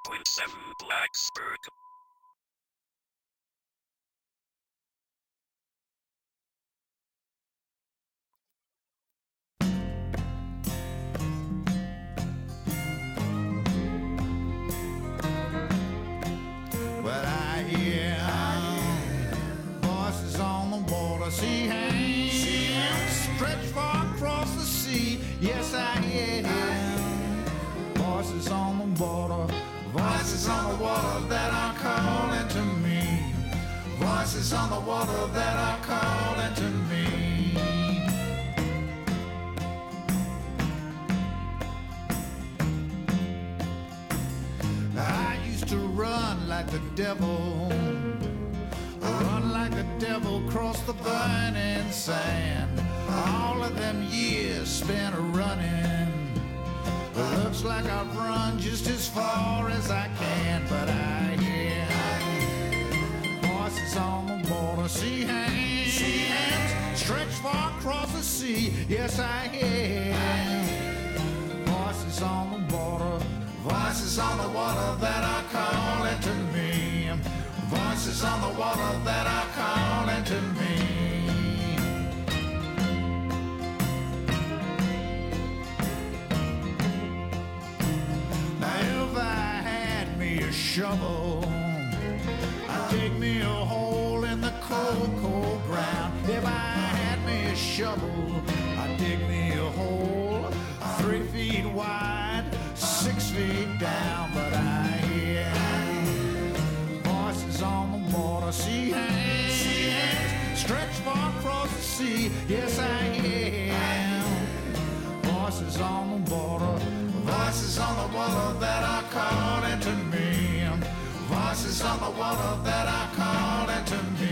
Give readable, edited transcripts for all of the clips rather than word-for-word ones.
101.7 Blacksburg. Well, I hear voices on the water, see hands stretch far across the sea. Yes, I hear voices on the water, voices on the water that are calling to me. Voices on the water that are calling to me. I used to run like the devil, run like the devil across the burning sand. All of them years spent running, looks like I've run just as far as I can. But I hear voices on the water, see hands stretch far across the sea. Yes, I hear voices on the water, voices on the water that are calling to me. Voices on the water that are calling to me. Now if I had me a shovel, I'd dig me a hole in the cold, cold ground. If I had me a shovel, I'd dig me a hole 3 feet wide, 6 feet down. But I hear voices on the water, see hands stretch far across the sea. Yes, I hear voices on the water, voices on the water that are calling to me. Voices on the water that are calling to me.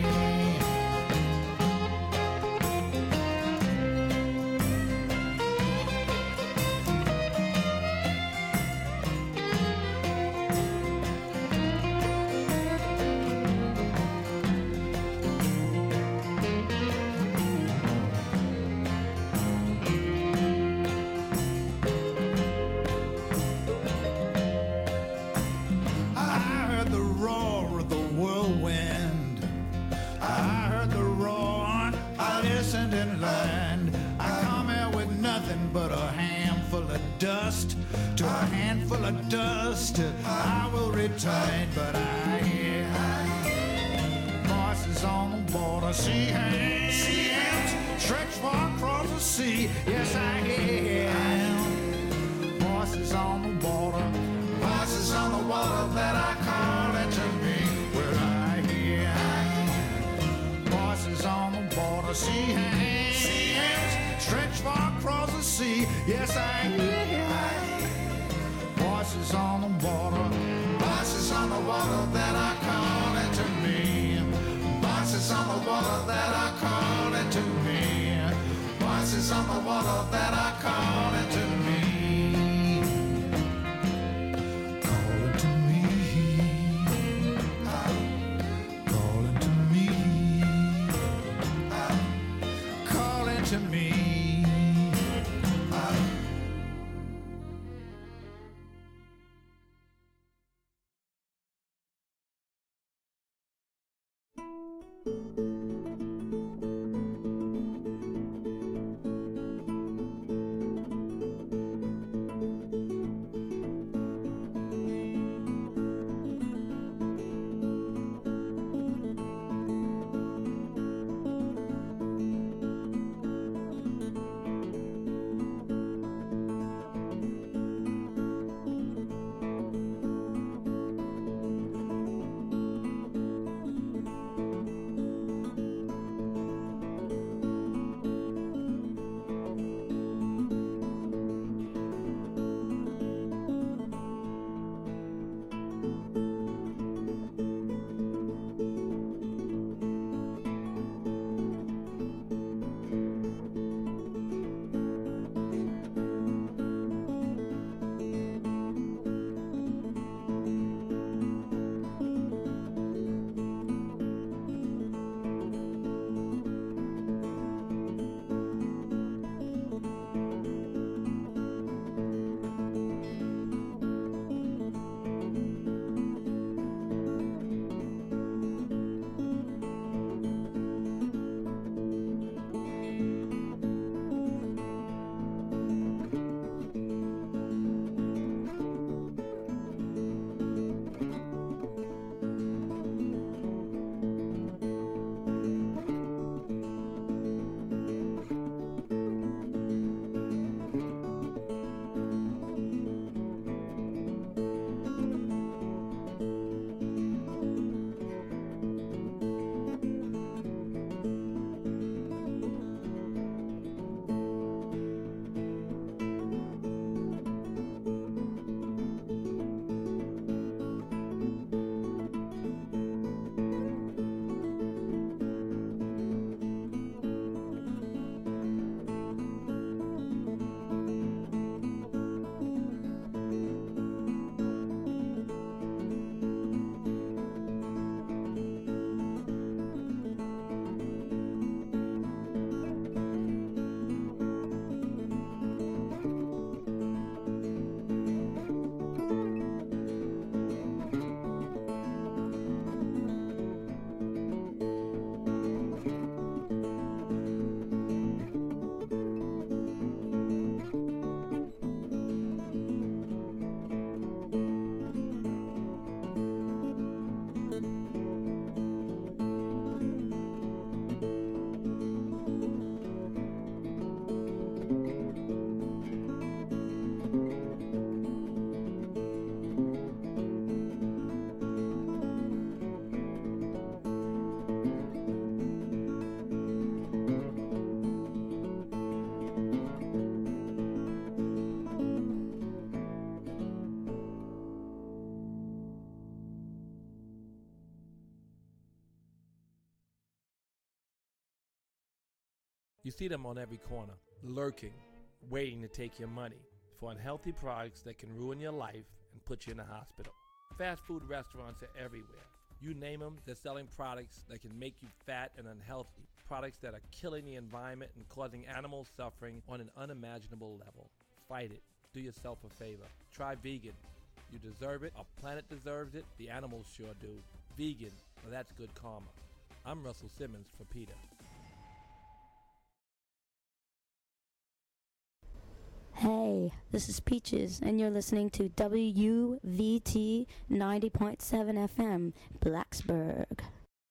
And learned I come here with nothing but a handful of dust. To a handful of dust I will return. But I hear voices on the water, see hands stretch far across the sea. Yes, I hear voices on the water, voices on the water that are calling to me. Well, I hear voices on the water, see hands stretch far across the sea. Yes, I hear voices on the water, voices on the water that are calling to me. Voices on the water that are calling to me. Voices on the water that are calling to me. Calling to me. Calling to me. Calling to me. You see them on every corner, lurking, waiting to take your money for unhealthy products that can ruin your life and put you in the hospital. Fast food restaurants are everywhere. You name them, they're selling products that can make you fat and unhealthy, products that are killing the environment and causing animal suffering on an unimaginable level. Fight it. Do yourself a favor. Try vegan. You deserve it. Our planet deserves it. The animals sure do. Vegan. Well, that's good karma. I'm Russell Simmons for PETA. Hey, this is Peaches, and you're listening to WVT 90.7 FM, Blacksburg.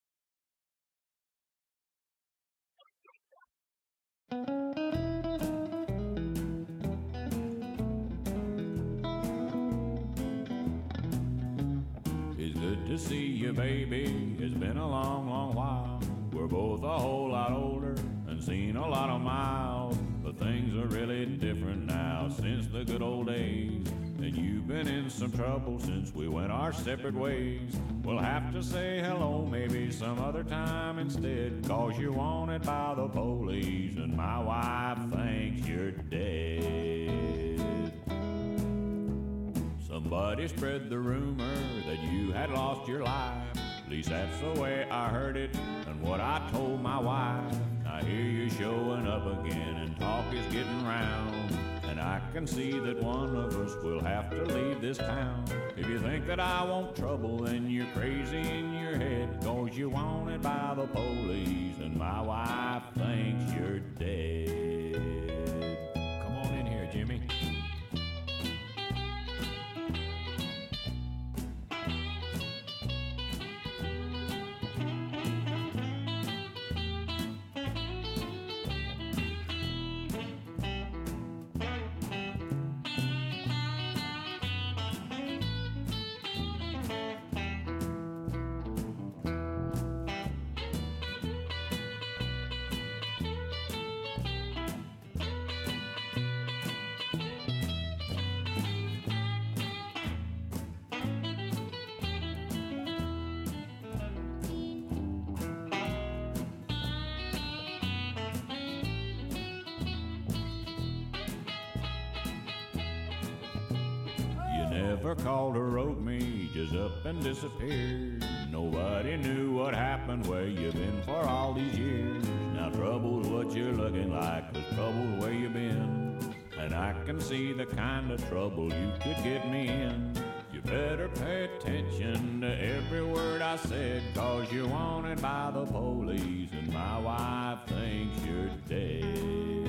It's good to see you, baby. It's been a long, long while. We're both a whole lot older and seen a lot of miles. But things are really different now since the good old days. And you've been in some trouble since we went our separate ways. We'll have to say hello maybe some other time instead, 'cause you're wanted by the police and my wife thinks you're dead. Somebody spread the rumor that you had lost your life. At least that's the way I heard it and what I told my wife. I hear you showing up again and talk is getting round, and I can see that one of us will have to leave this town. If you think that I want trouble, then you're crazy in your head, 'cause you're wanted by the police and my wife thinks you're dead. Come on in here, Jimmy. Never called or wrote me, just up and disappeared. Nobody knew what happened, where you've been for all these years. Now trouble's what you're looking like, 'cause trouble's where you've been. And I can see the kind of trouble you could get me in. You better pay attention to every word I said, 'cause you're wanted by the police and my wife thinks you're dead.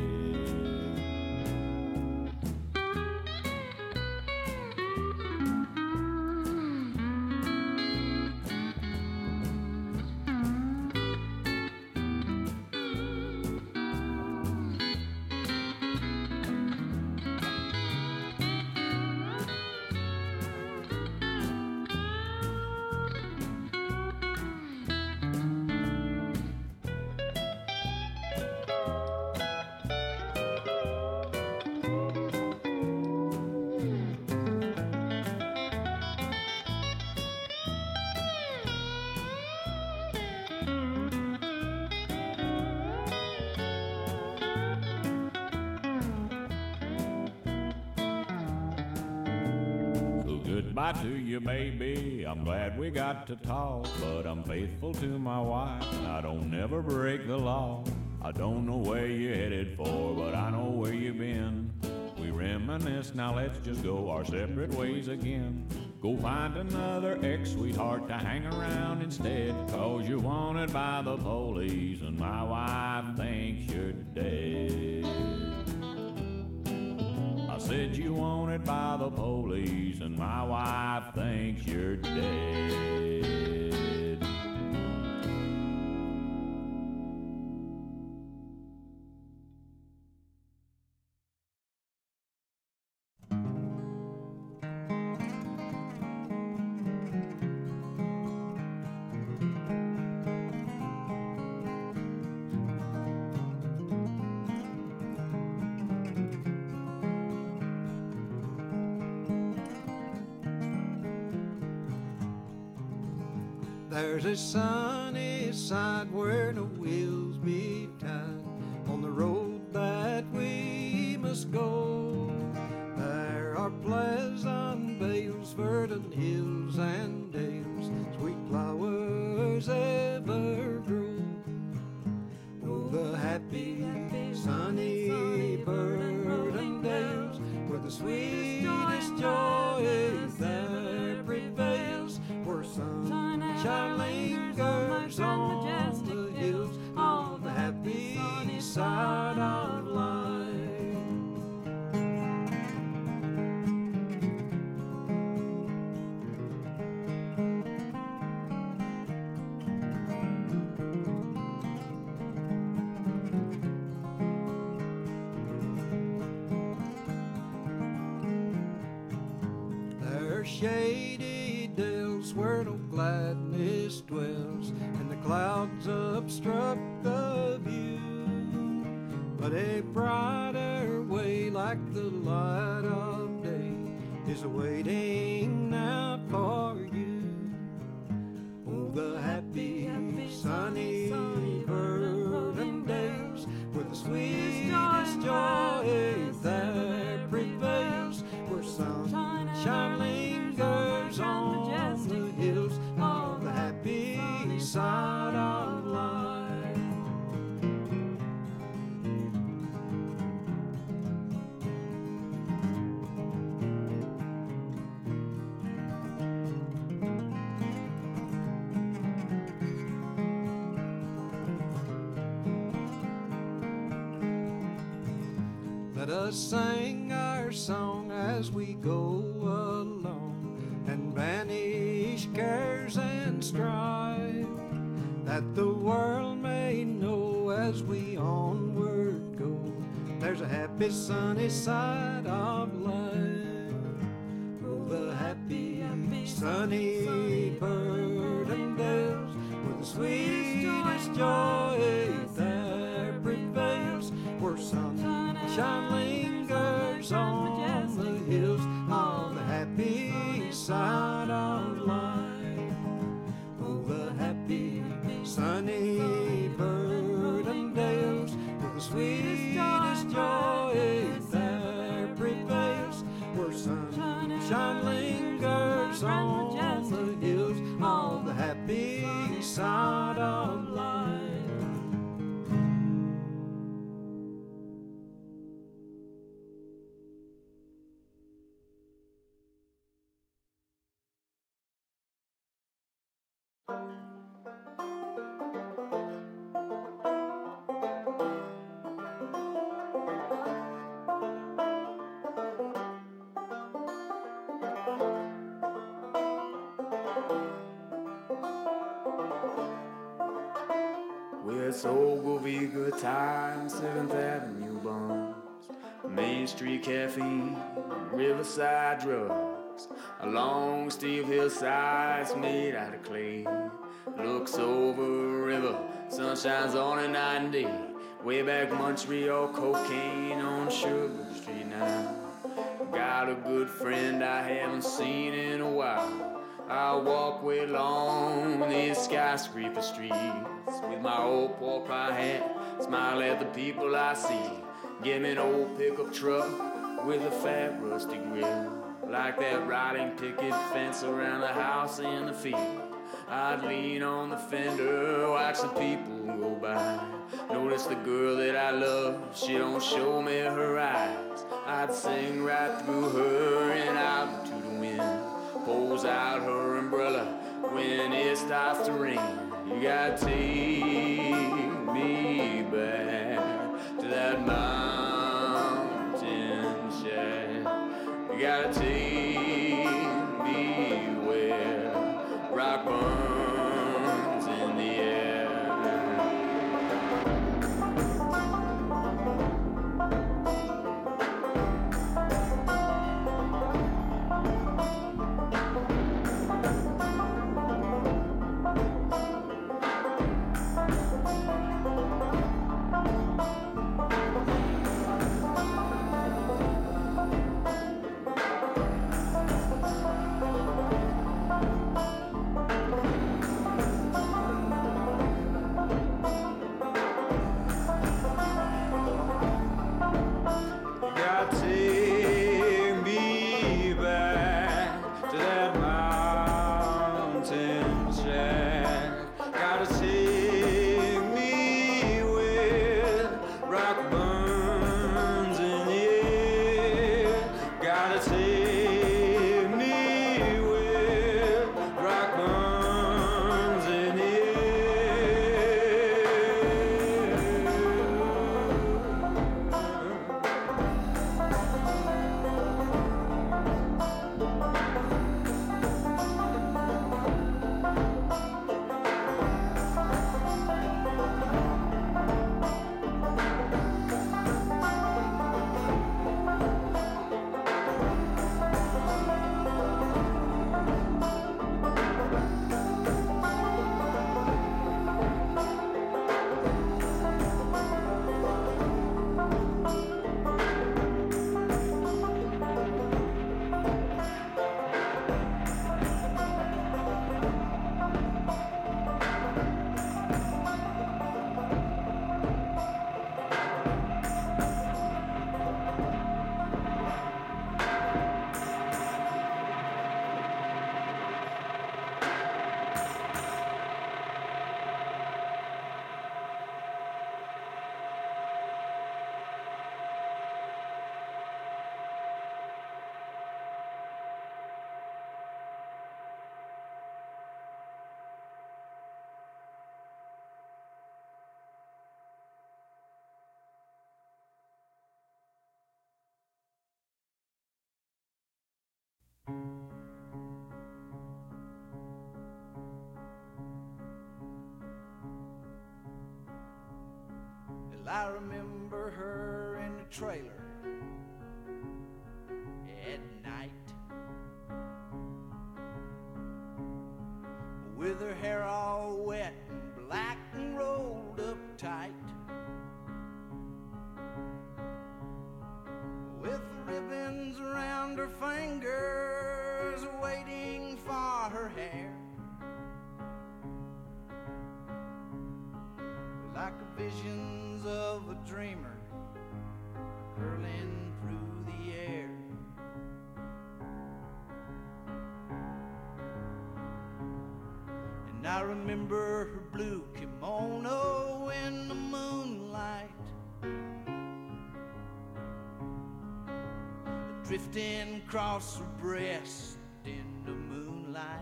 Goodbye to you, baby. I'm glad we got to talk, but I'm faithful to my wife, and I don't never break the law. I don't know where you're headed for, but I know where you've been. We reminisce, now let's just go our separate ways again. Go find another ex-sweetheart to hang around instead, 'cause you're wanted by the police and my wife thinks you're dead. I said you wanted by the police and my wife thinks you're dead. There's a sunny side where no wheels be tied. On the the road that we must go. There are pleasant vales, verdant hills and dales, sweet flowers ever grow. Oh, the happy, sunny verdant dales, where the sweetest joy there prevails, where sunshine lingers on the hills, on the happy side of life. There are shady dales where no gladness dwells, and the clouds obstruct the view. But a brighter way, like the light of day, is awaiting now for you. Oh, the happy, sunny, verdant days, where the sweetest joy there prevails, where sunshine lingers on the hills, on the happy side of life. Let us sing our song as we go along, and banish cares and strife, that the world may know as we onward go, there's a happy sunny side of life. Oh, the happy, sunny verdant dales, where the sweetest joy there prevails, where sunshine lingers on the hills, on the happy side of life. Oh, the happy, sunny verdant dales, where the sweetest joy there prevails, where sunshine lingers on the hills, on the happy side of life. Where soul will be good times, 7th Avenue bums, Main Street caffeine, Riverside drugs, along steep hillsides made out of clay. Looks over a river, sun shines on it night and day. Way back Montreal, cocaine on Sugar Street now. Got a good friend I haven't seen in a while. I walk way along these skyscraper streets with my old pork pie hat, smile at the people I see. Give me an old pickup truck with a fat rusty grill, like that rotting picket fence around the house in the field. I'd lean on the fender, watch the people go by. Notice the girl that I love, she don't show me her eyes. I'd sing right through her and out to the wind. Pulls out her umbrella when it starts to rain. You gotta take me back to that mountain shack. You gotta take me where rock burns in the air. Well, I remember her in the trailer at night, with her hair all wet and black and rolled up tight, with ribbons around her fingers waiting for her hair, like visions of a dreamer curling through the air. And I remember her blue kimono in the moonlight, drifting across her breast in the moonlight.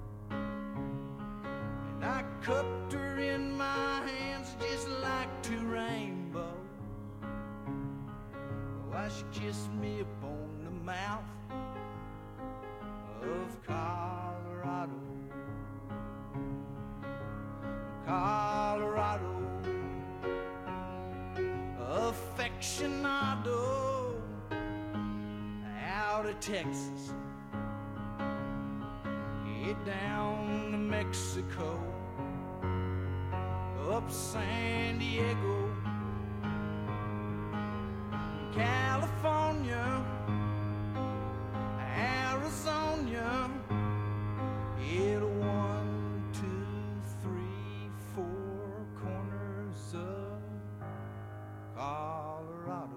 And I cupped her in my hands just like two rainbows, while she kissed me upon the mouth of Colorado. Colorado, affectionado, out of Texas, head down to Mexico, up San Diego, California, Arizona, yeah, the 1, 2, 3, 4 corners of Colorado.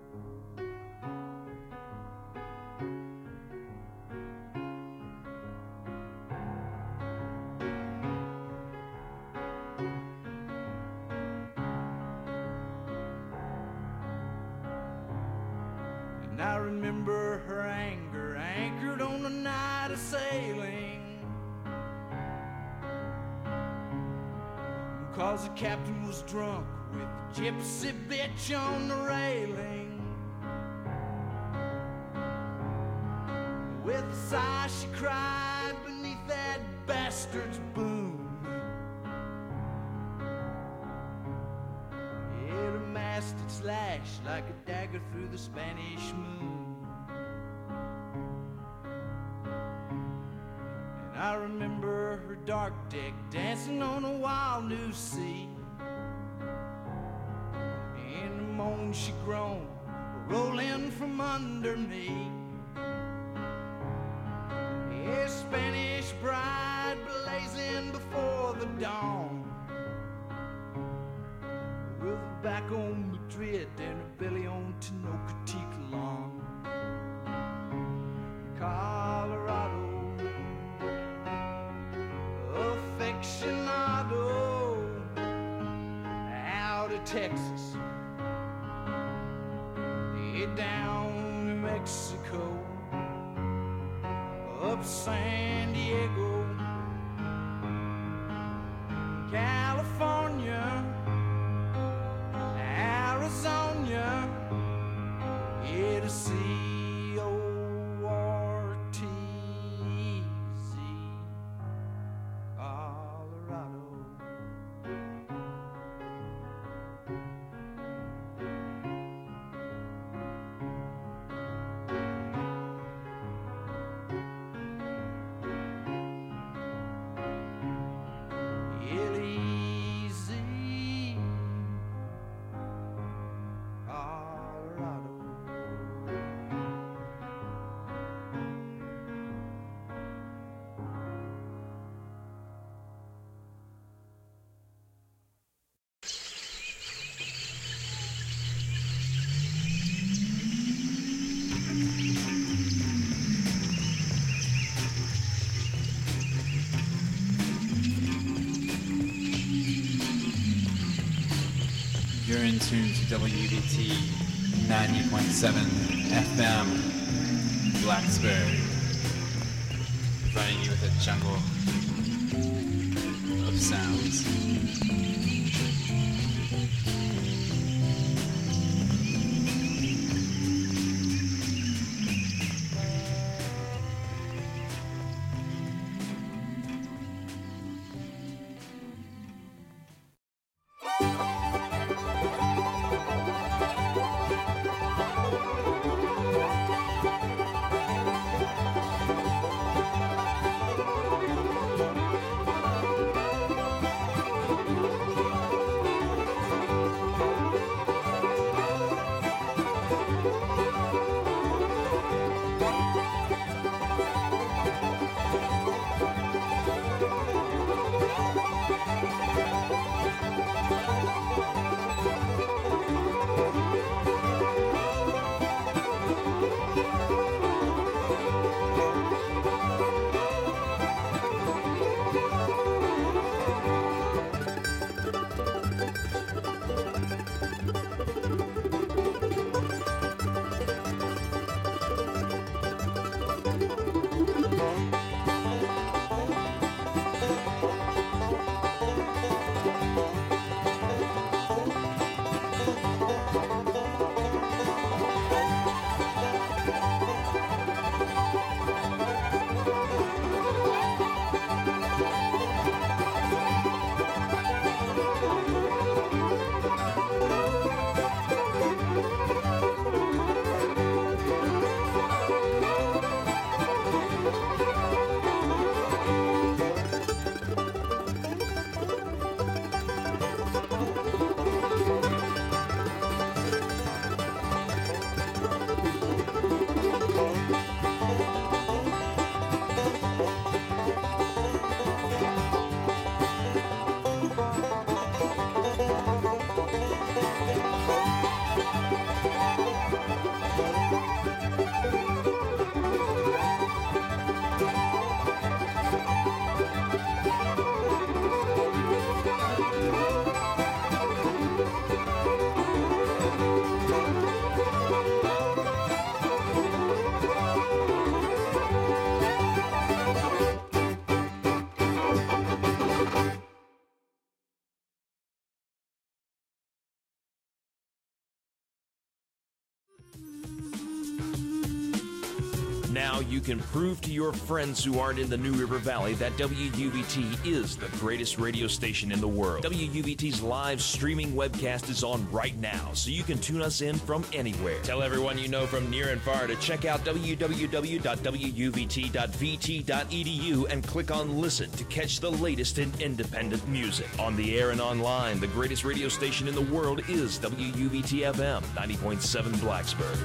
And I remember her anger, anchored on the night of sailing, 'cause the captain was drunk with a gypsy bitch on the railing. With a sigh she cried beneath that bastard's boom. Yeah, the mast had slashed like a dagger through the Spanish moon. And I remember her dark deck dancing on a wild new sea. In the moan she groaned, rolling from under me. A Spanish bride blazing before the dawn, with her back on Madrid and her belly on Tenochtitlan. Colorado, affectionado, out of Texas, head down to Mexico, up San Diego, California, Arizona, yeah, to C-O-R-T-Z, Colorado. Easy, Colorado. You're in tune to WVT 90.7 FM, Blacksburg, providing you with a jungle of sounds. now you can prove to your friends who aren't in the New River Valley that WUVT is the greatest radio station in the world. WUVT's live streaming webcast is on right now, so you can tune us in from anywhere. Tell everyone you know from near and far to check out www.wuvt.vt.edu and click on Listen to catch the latest in independent music. On the air and online, the greatest radio station in the world is WUVT-FM 90.7 Blacksburg.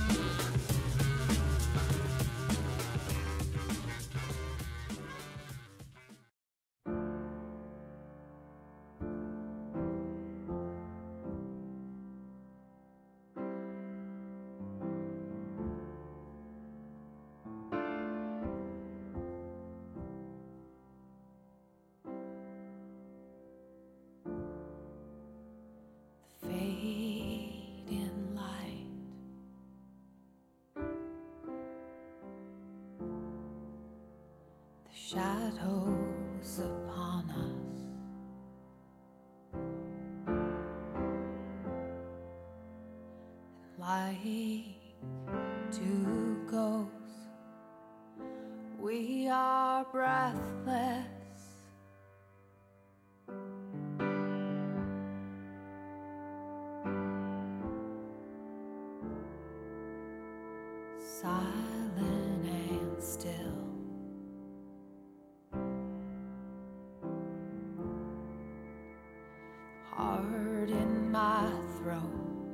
Shadows upon us, and like two ghosts, we are breathless. Silent and still. Heart in my throat,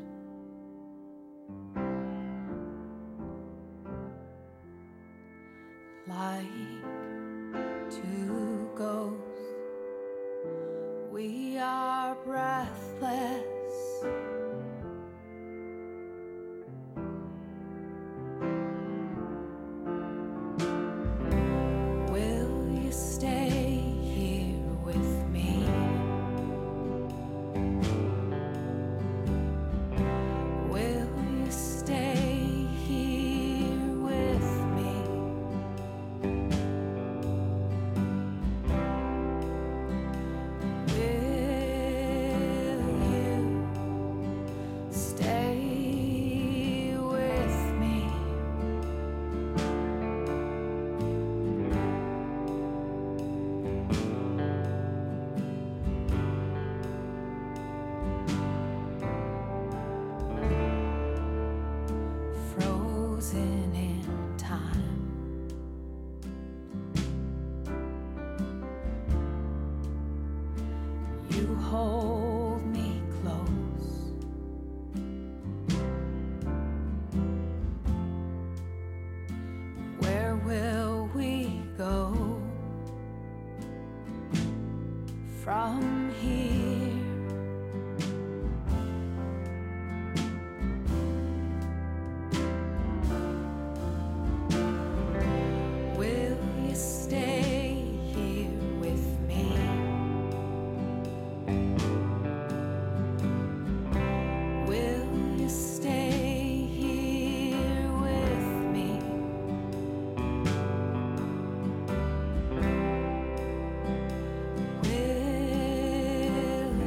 like two ghosts, we are breathless. Will you stay here with me? Will you stay here with me? Will you stay with me? Frozen in time, you hold me close. Where will we go from here? Will you stay here with me? Will you stay here with me? Will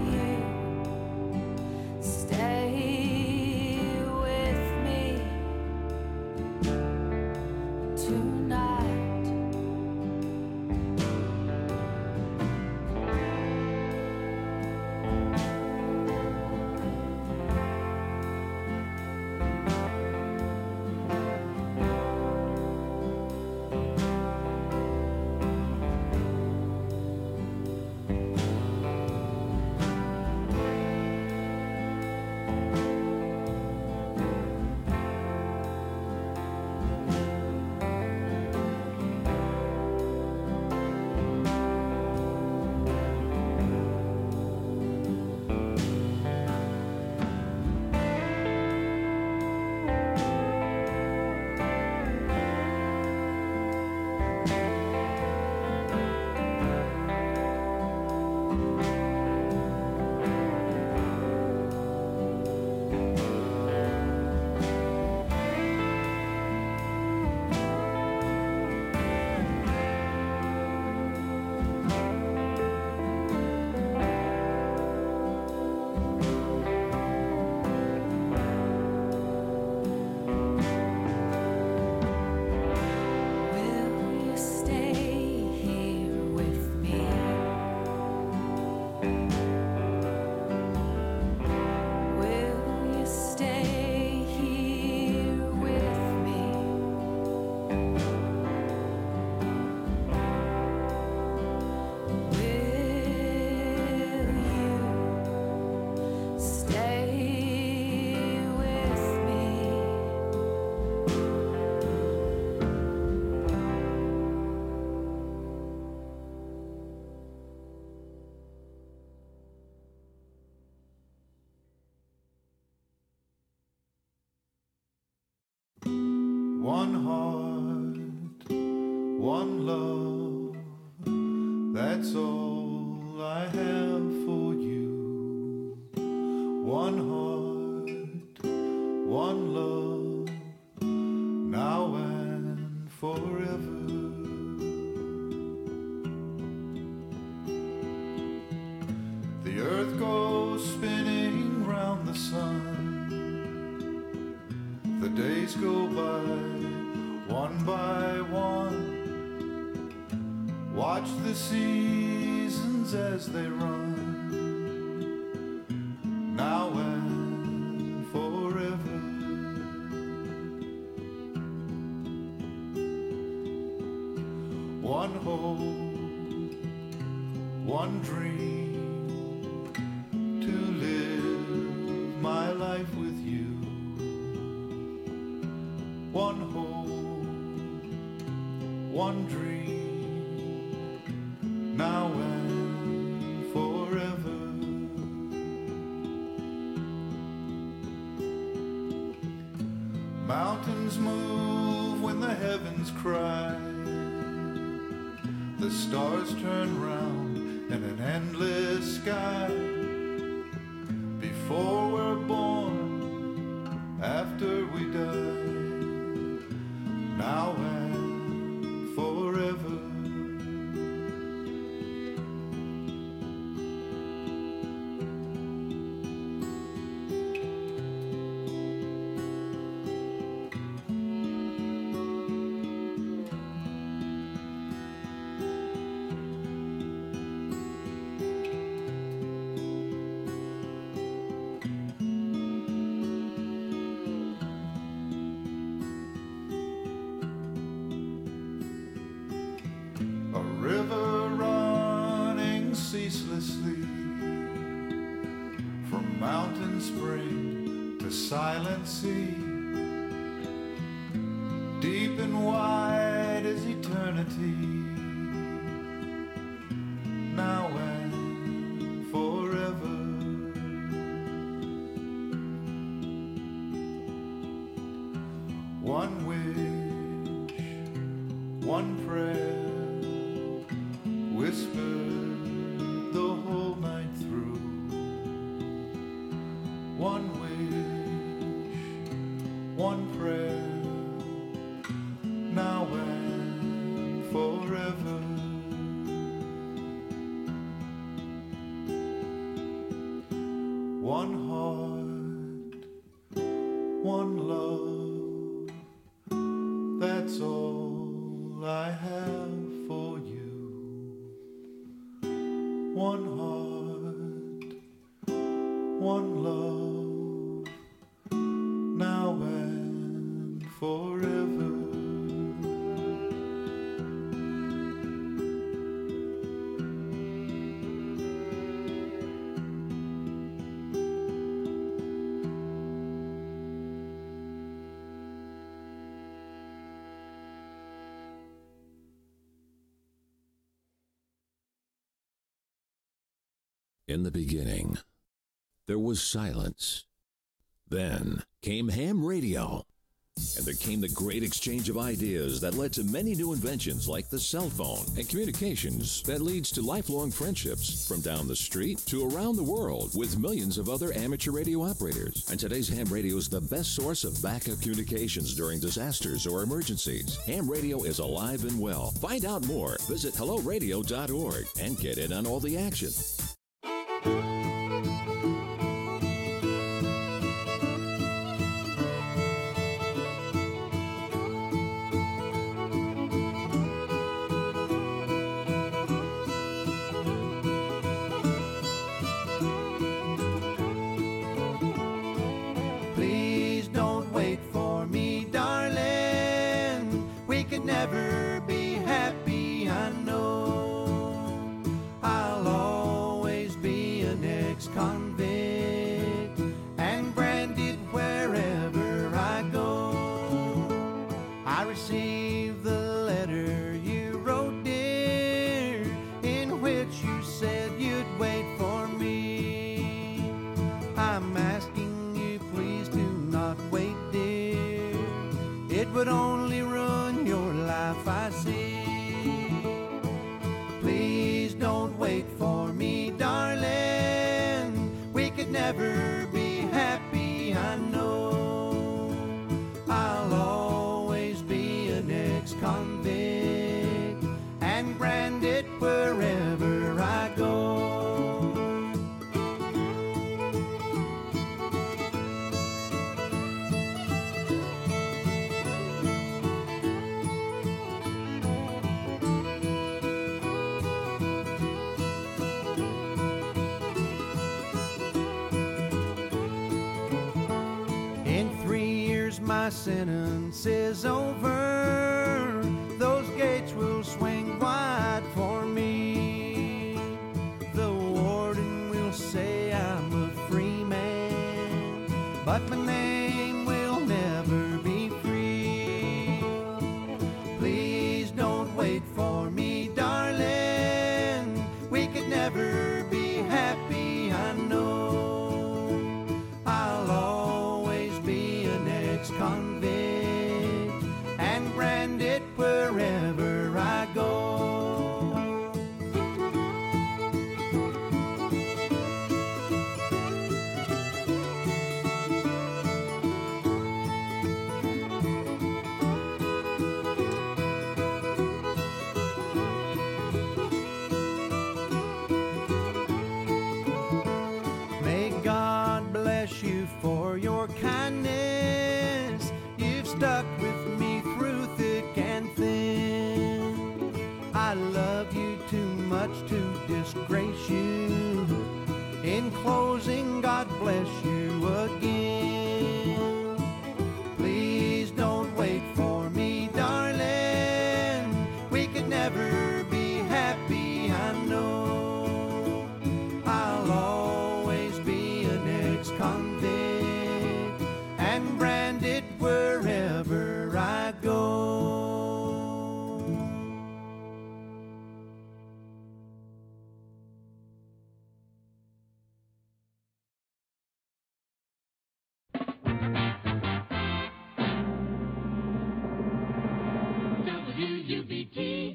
one heart, one love, that's all I have for you. One heart, one love, now and forever. The earth goes spinning round the sun. The days go by one. Watch the seasons as they run, now and forever. One hope, one dream, to live my life with you. One hope, one dream, now and forever. Mountains move when the heavens cry. The stars turn round in an endless sky. Before we're born, after we die, now and forever. River running ceaselessly from mountain spring to silent sea. Deep and wide as eternity, now and forever. One wish, one prayer, whispered the whole night through. One wish, one prayer, now and forever. One heart, one love, that's all I have for you. One heart, one love, now and forever. In the beginning, there was silence. Then came ham radio. And there came the great exchange of ideas that led to many new inventions like the cell phone and communications that leads to lifelong friendships from down the street to around the world with millions of other amateur radio operators. And today's ham radio is the best source of backup communications during disasters or emergencies. Ham radio is alive and well. Find out more. Visit helloradio.org and get in on all the action. Please don't wait for me, darling. We could never be happy, I know. I'll always be an ex-convict and branded wherever I go. I received the letter you wrote, dear, in which you said you'd wait for me. I'm asking you, please do not wait, dear. It would only never be happy, I know. I'll always be an ex-convict and branded wherever I go. My sentence is over. Those gates will swing wide for me. The warden will say I'm a free man, but my name will never be free. Please don't wait for me, darling. We could never be happy, I know. I'll always be an ex-convict and branded wherever I go. May God bless you for your kindness. You've stuck with me through thick and thin. I love you too much to disgrace you. In closing, God bless you again. Please don't wait for me, darling. We could never be happy, I know. I'll always be an ex-convict and branded wherever I go. WUBT.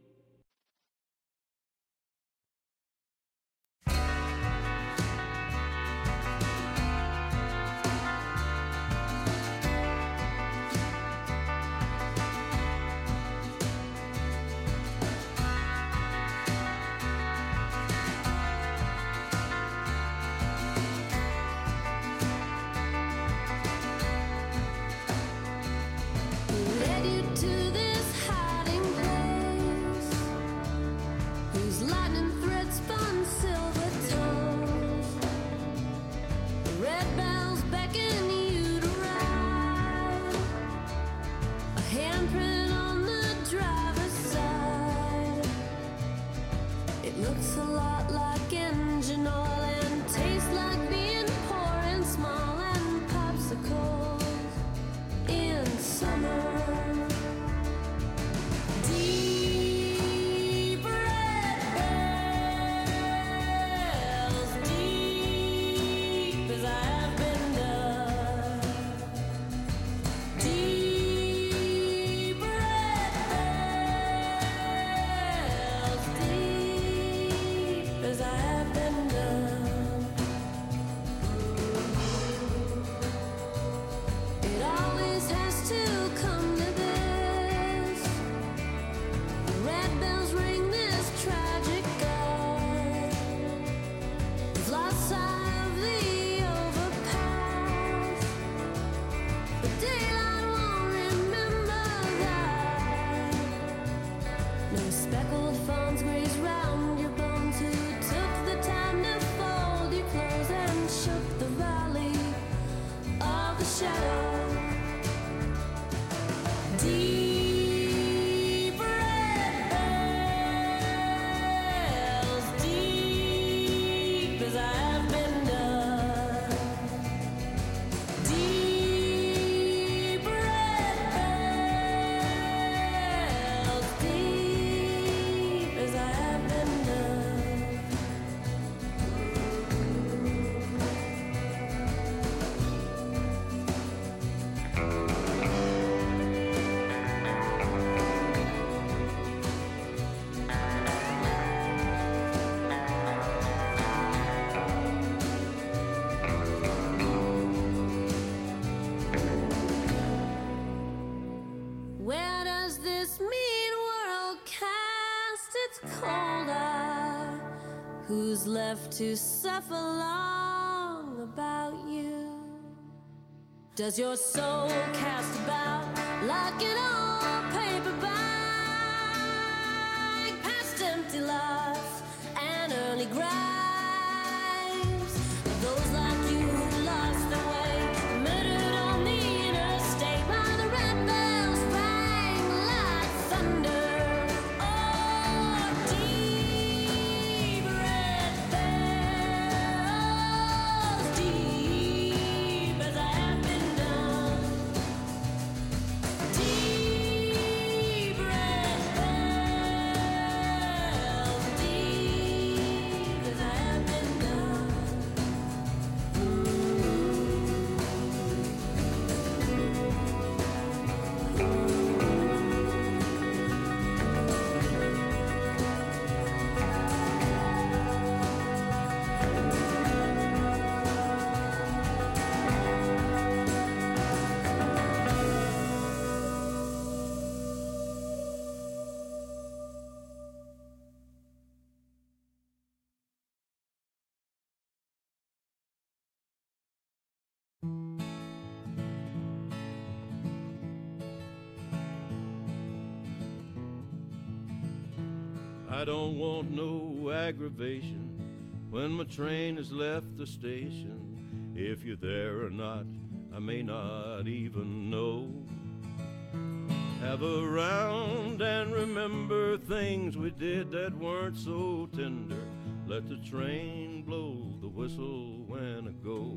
Led you to this hiding place, whose lightning thread spun silver toes. The red bells beckon you to ride, a handprint on the driver's side. It looks a lot like engine oil and tastes like being poor and small and popsicles in summer. Deep red bells, deep as I've been dug. Deep red bells, deep as I've been dug. It always has to come to this. Red bells ring this tragic guy. We've lost sight of the overpass, but daylight won't remember that. No speckled fawns graze round your bones, who took the time to fold your clothes and shook the valley of the shadow. Deep red bells, deep as I've been dug. Deep red bells, deep as I've been dug. who's left to suffer long about you? Does your soul cast about like an old paper bag, past empty lots and early graves? Those like you who lost their way, murdered on the interstate while the red bells rang like thunder. Oh, deep red bells, deep as I have been done. Deep red bells, deep as I have been done. I don't want no aggravation when my train has left the station. If you're there or not, I may not even know. Have a round and remember things we did that weren't so tender. Let the train blow the whistle when I go.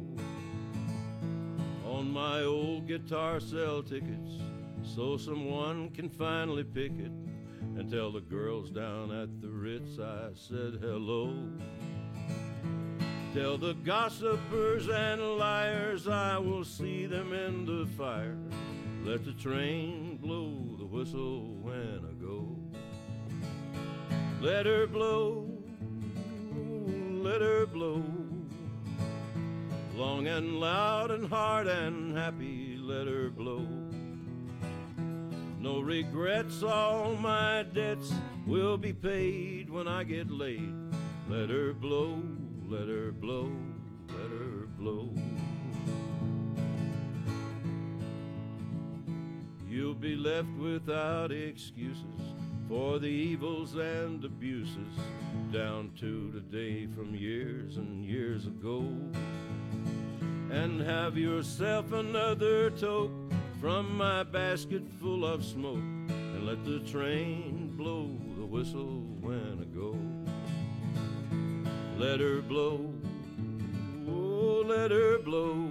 On my old guitar, sell tickets so someone can finally pick it and tell the girls down at the Ritz I said hello. Tell the gossipers and liars I will see them in the fire. Let the train blow the whistle when I go. Let her blow, let her blow, long and loud and hard and happy, let her blow. No regrets, all my debts will be paid when I get laid. Let her blow, let her blow, let her blow. You'll be left without excuses for the evils and abuses down to today from years and years ago. And have yourself another toke from my basket full of smoke, and let the train blow the whistle when I go. Let her blow, oh, let her blow,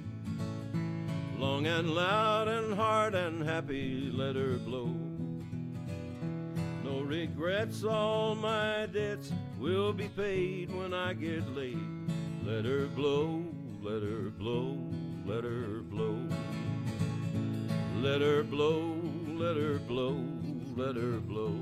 long and loud and hard and happy, let her blow. No regrets, all my debts will be paid when I get laid. Let her blow, let her blow, let her blow. Let her blow, let her blow, let her blow.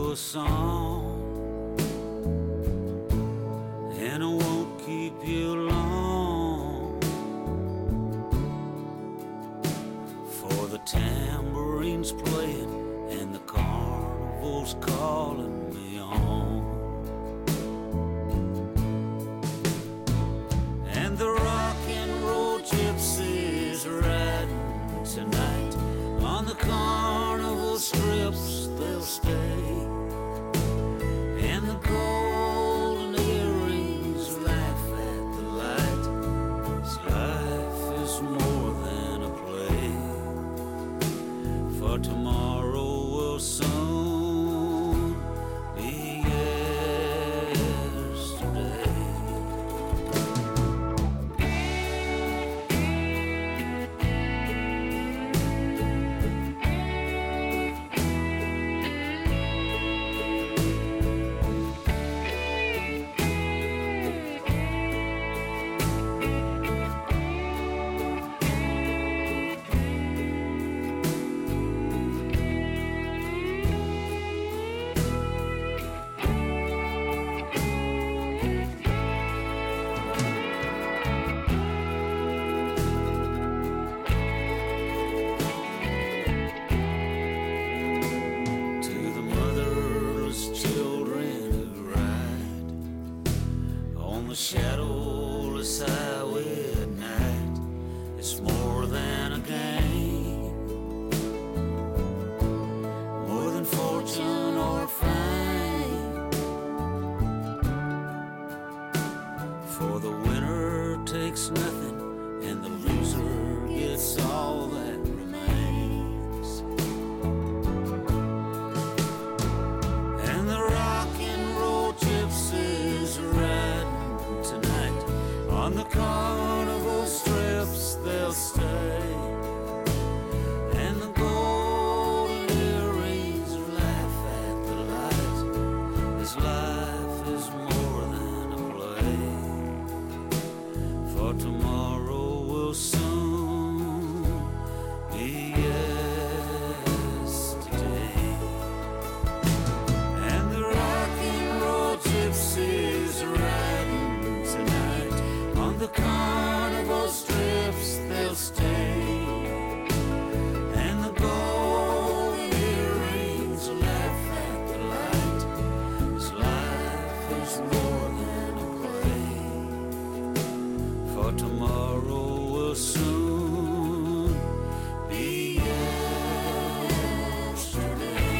a song, and I won't keep you long, for the tambourine's playing and the carnival's calling me on, and the rock and roll gypsies riding tonight on the carnival strips. They'll stay, and the golden earrings laugh at the light. 'Cause life is more than a play, for tomorrow will soon be yesterday. The shadowless highway at night, it's more than a game, more than fortune or fame, for the winner takes nothing and the loser gets all that remains, and the rock and roll gypsies ride tonight on the carnival strips. They'll stay, and the golden earrings laugh at the light. This life is more than a play, for tomorrow will soon be yesterday, and the rock and roll gypsies riding tonight on the carnival strips. They'll stay, and the golden earrings laugh at the light. This life is more than a play, for tomorrow will soon be yesterday.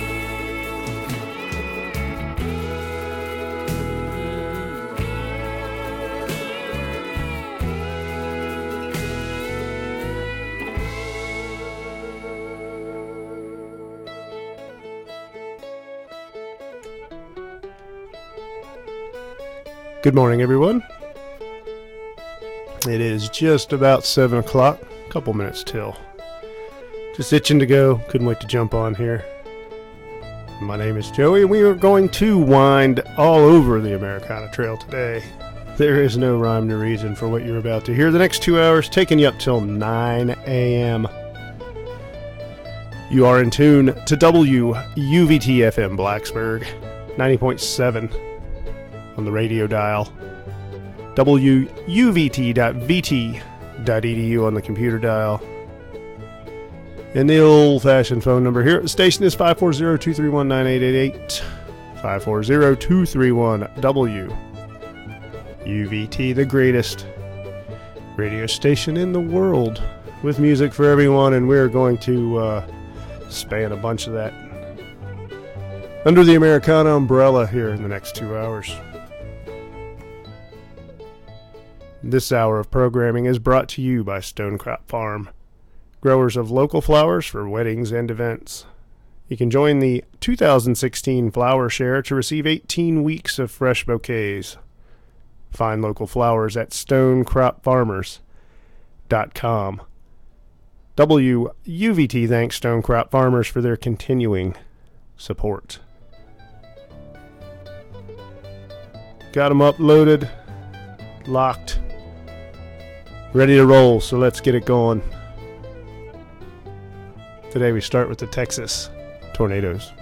Good morning, everyone. It is just about 7 o'clock, a couple minutes till. Just itching to go, couldn't wait to jump on here. My name is Joey, and we are going to wind all over the Americana Trail today. There is no rhyme nor reason for what you're about to hear the next 2 hours, taking you up till 9 a.m. You are in tune to WUVT-FM Blacksburg, 90.7 on the radio dial, WUVT.VT.edu on the computer dial. And the old-fashioned phone number here at the station is 540-231-9888, 540-231-WUVT, the greatest radio station in the world, with music for everyone, and we're going to span a bunch of that under the Americana umbrella here in the next 2 hours. This hour of programming is brought to you by Stonecrop Farm, growers of local flowers for weddings and events. You can join the 2016 Flower Share to receive 18 weeks of fresh bouquets. Find local flowers at stonecropfarmers.com. WUVT thanks Stonecrop Farmers for their continuing support. Got them uploaded, locked, ready to roll, so let's get it going. Today we start with the Texas tornadoes.